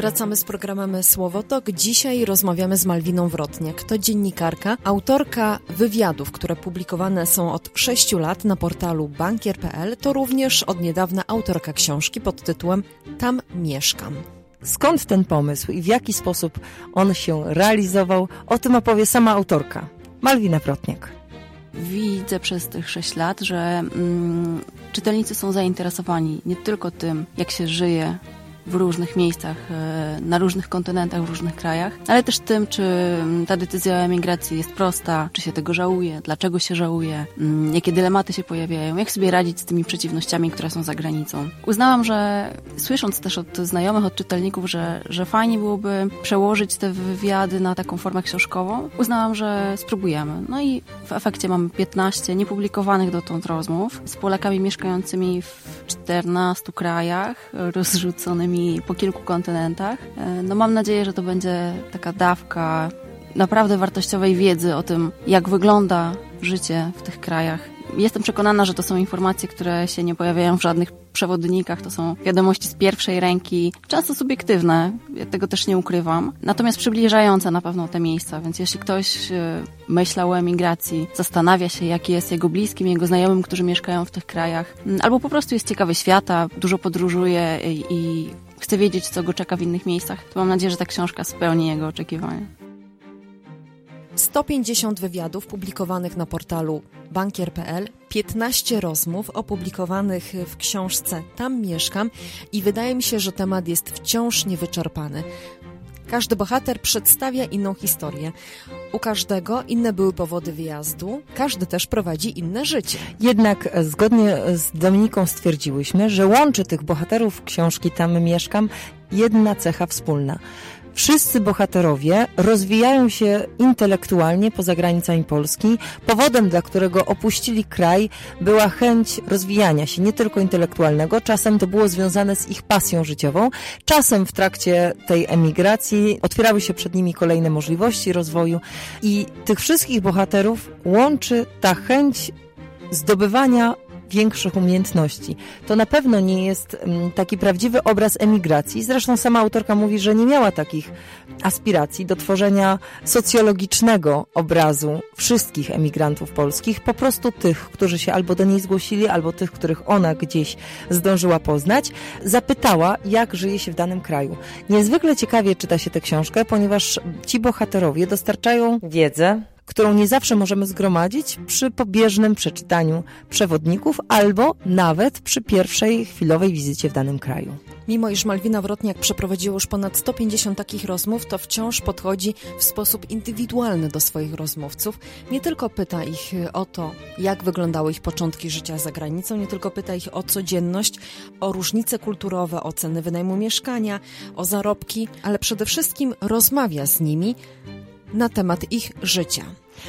Wracamy z programem Słowotok. Dzisiaj rozmawiamy z Malwiną Wrotniak. To dziennikarka, autorka wywiadów, które publikowane są od 6 lat na portalu bankier.pl. To również od niedawna autorka książki pod tytułem Tam mieszkam. Skąd ten pomysł i w jaki sposób on się realizował? O tym opowie sama autorka, Malwina Wrotniak. Widzę przez tych 6 lat, że czytelnicy są zainteresowani nie tylko tym, jak się żyje w różnych miejscach, na różnych kontynentach, w różnych krajach, ale też tym, czy ta decyzja o emigracji jest prosta, czy się tego żałuje, dlaczego się żałuje, jakie dylematy się pojawiają, jak sobie radzić z tymi przeciwnościami, które są za granicą. Uznałam, że słysząc też od znajomych, od czytelników, że fajnie byłoby przełożyć te wywiady na taką formę książkową, uznałam, że spróbujemy. No i w efekcie mamy 15 niepublikowanych dotąd rozmów z Polakami mieszkającymi w 14 krajach, rozrzuconymi po kilku kontynentach. No mam nadzieję, że to będzie taka dawka naprawdę wartościowej wiedzy o tym, jak wygląda życie w tych krajach. Jestem przekonana, że to są informacje, które się nie pojawiają w żadnych przewodnikach. To są wiadomości z pierwszej ręki, często subiektywne, ja tego też nie ukrywam, natomiast przybliżające na pewno te miejsca, więc jeśli ktoś myślał o emigracji, zastanawia się, jaki jest jego bliskim, jego znajomym, którzy mieszkają w tych krajach, albo po prostu jest ciekawy świata, dużo podróżuje i chce wiedzieć, co go czeka w innych miejscach, to mam nadzieję, że ta książka spełni jego oczekiwania. 150 wywiadów publikowanych na portalu bankier.pl, 15 rozmów opublikowanych w książce Tam mieszkam i wydaje mi się, że temat jest wciąż niewyczerpany. Każdy bohater przedstawia inną historię. U każdego inne były powody wyjazdu, każdy też prowadzi inne życie. Jednak zgodnie z Dominiką stwierdziłyśmy, że łączy tych bohaterów książki Tam mieszkam jedna cecha wspólna. Wszyscy bohaterowie rozwijają się intelektualnie poza granicami Polski. Powodem, dla którego opuścili kraj, była chęć rozwijania się, nie tylko intelektualnego. Czasem to było związane z ich pasją życiową. Czasem w trakcie tej emigracji otwierały się przed nimi kolejne możliwości rozwoju. I tych wszystkich bohaterów łączy ta chęć zdobywania większych umiejętności. To na pewno nie jest taki prawdziwy obraz emigracji. Zresztą sama autorka mówi, że nie miała takich aspiracji do tworzenia socjologicznego obrazu wszystkich emigrantów polskich, po prostu tych, którzy się albo do niej zgłosili, albo tych, których ona gdzieś zdążyła poznać. Zapytała, jak żyje się w danym kraju. Niezwykle ciekawie czyta się tę książkę, ponieważ ci bohaterowie dostarczają wiedzę, którą nie zawsze możemy zgromadzić przy pobieżnym przeczytaniu przewodników albo nawet przy pierwszej chwilowej wizycie w danym kraju. Mimo iż Malwina Wrotniak przeprowadziła już ponad 150 takich rozmów, to wciąż podchodzi w sposób indywidualny do swoich rozmówców. Nie tylko pyta ich o to, jak wyglądały ich początki życia za granicą, nie tylko pyta ich o codzienność, o różnice kulturowe, o ceny wynajmu mieszkania, o zarobki, ale przede wszystkim rozmawia z nimi na temat ich życia.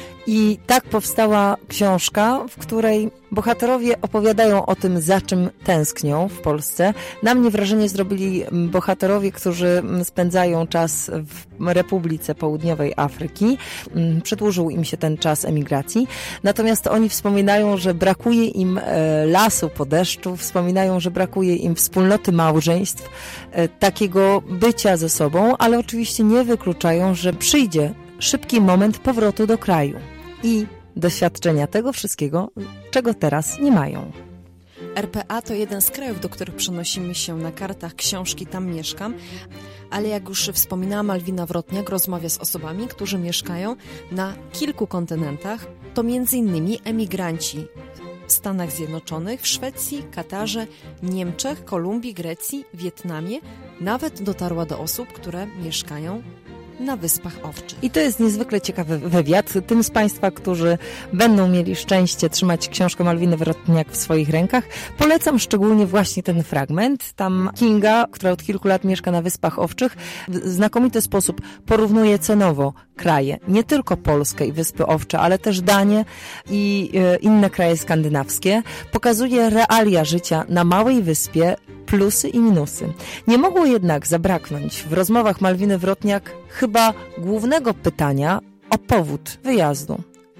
I tak powstała książka, w której bohaterowie opowiadają o tym, za czym tęsknią w Polsce. Na mnie wrażenie zrobili bohaterowie, którzy spędzają czas w Republice Południowej Afryki. Przedłużył im się ten czas emigracji. Natomiast oni wspominają, że brakuje im lasu po deszczu, wspominają, że brakuje im wspólnoty małżeństw, takiego bycia ze sobą, ale oczywiście nie wykluczają, że przyjdzie szybki moment powrotu do kraju i doświadczenia tego wszystkiego, czego teraz nie mają. RPA to jeden z krajów, do których przenosimy się na kartach książki Tam mieszkam, ale jak już wspominała Malwina Wrotniak, rozmawia z osobami, którzy mieszkają na kilku kontynentach. To m.in. emigranci w Stanach Zjednoczonych, w Szwecji, Katarze, Niemczech, Kolumbii, Grecji, Wietnamie. Nawet dotarła do osób, które mieszkają na Wyspach Owczych. I to jest niezwykle ciekawy wywiad. Tym z Państwa, którzy będą mieli szczęście trzymać książkę Malwiny Wrotniak w swoich rękach, polecam szczególnie właśnie ten fragment. Tam Kinga, która od kilku lat mieszka na Wyspach Owczych, w znakomity sposób porównuje cenowo kraje. Nie tylko Polskę i Wyspy Owcze, ale też Danię i inne kraje skandynawskie. Pokazuje realia życia na małej wyspie, plusy i minusy. Nie mogło jednak zabraknąć w rozmowach Malwiny Wrotniak chyba głównego pytania o powód wyjazdu.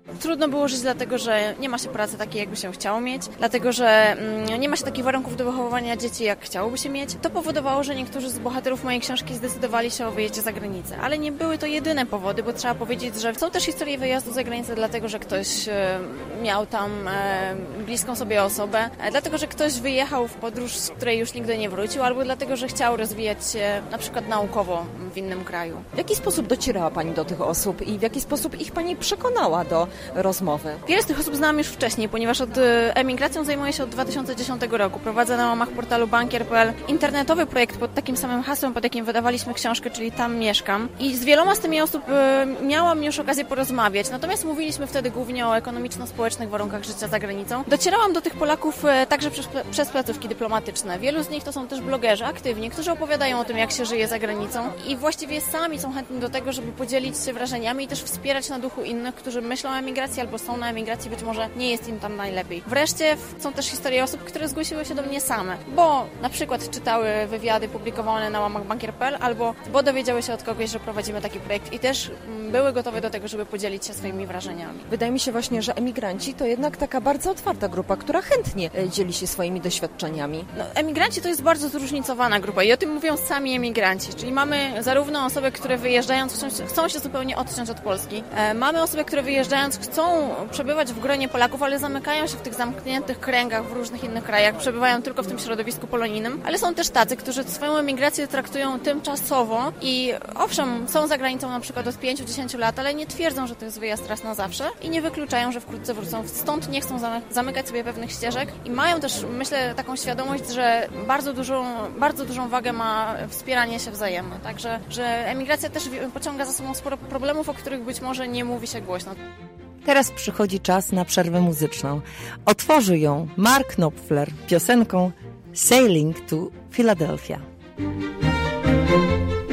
Trudno było żyć dlatego, że nie ma się pracy takiej, jakby się chciało mieć, dlatego, że nie ma się takich warunków do wychowywania dzieci, jak chciałoby się mieć. To powodowało, że niektórzy z bohaterów mojej książki zdecydowali się o wyjeździe za granicę. Ale nie były to jedyne powody, bo trzeba powiedzieć, że są też historie wyjazdu za granicę, dlatego, że ktoś miał tam bliską sobie osobę, dlatego, że ktoś wyjechał w podróż, z której już nigdy nie wrócił, albo dlatego, że chciał rozwijać się na przykład naukowo w innym kraju. W jaki sposób docierała Pani do tych osób i w jaki sposób ich Pani przekonała do rozmowy? Wiele z tych osób znałam już wcześniej, ponieważ emigracją zajmuję się od 2010 roku. Prowadzę na łamach portalu bankier.pl internetowy projekt pod takim samym hasłem, pod jakim wydawaliśmy książkę, czyli Tam mieszkam. I z wieloma z tymi osób miałam już okazję porozmawiać, natomiast mówiliśmy wtedy głównie o ekonomiczno-społecznych warunkach życia za granicą. Docierałam do tych Polaków także przez placówki dyplomatyczne. Wielu z nich to są też blogerzy aktywni, którzy opowiadają o tym, jak się żyje za granicą i właściwie sami są chętni do tego, żeby podzielić się wrażeniami i też wspierać na duchu innych, którzy myślą o emigracji albo są na emigracji, być może nie jest im tam najlepiej. Wreszcie są też historie osób, które zgłosiły się do mnie same, bo na przykład czytały wywiady publikowane na łamach bankier.pl albo bo dowiedziały się od kogoś, że prowadzimy taki projekt i też były gotowe do tego, żeby podzielić się swoimi wrażeniami. Wydaje mi się właśnie, że emigranci to jednak taka bardzo otwarta grupa, która chętnie dzieli się swoimi doświadczeniami. Emigranci to jest bardzo zróżnicowana grupa i o tym mówią sami emigranci, czyli mamy zarówno osoby, które wyjeżdżając chcą się zupełnie odciąć od Polski. Mamy osoby, które wyjeżdżając chcą przebywać w gronie Polaków, ale zamykają się w tych zamkniętych kręgach w różnych innych krajach, przebywają tylko w tym środowisku polonijnym, ale są też tacy, którzy swoją emigrację traktują tymczasowo i owszem, są za granicą na przykład od 5-10 lat, ale nie twierdzą, że to jest wyjazd raz na zawsze i nie wykluczają, że wkrótce wrócą. Stąd nie chcą zamykać sobie pewnych ścieżek i mają też, myślę, taką świadomość, że bardzo dużą wagę ma wspieranie się wzajemne. Także, że emigracja też pociąga za sobą sporo problemów, o których być może nie mówi się głośno. Teraz przychodzi czas na przerwę muzyczną. Otworzy ją Mark Knopfler piosenką Sailing to Philadelphia.